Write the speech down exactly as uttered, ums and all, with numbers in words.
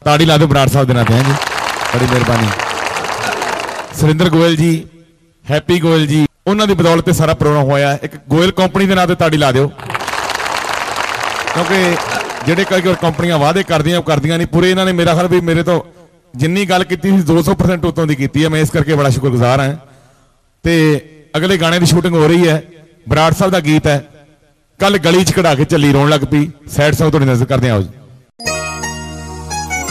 ताड़ी ला दो बराड़ साहब के नाम पे। जी बड़ी मेहरबानी। सुरिंदर गोयल जी, हैप्पी गोयल जी, उन्होंने बदौलत सारा प्रोग्राम होया। एक गोयल कंपनी के नाम से ताड़ी ला दो, क्योंकि ਜਿਹੜੇ कई और कंपनियां वादे करदियां करदियां नहीं पूरे। इन्होंने मेरा ख्याल भी मेरे तो जिन्नी गल की दो सौ परसेंट उतों की की है। मैं इस करके बड़ा शुक्रगुजार हाँ। तो अगले गाने की शूटिंग हो रही है, बराड़ साहब का गीत है, कल गली च कढ़ा के झल्ली रोन लग पई। सैड सॉन्ग थोड़ी नजर करते आओ जी।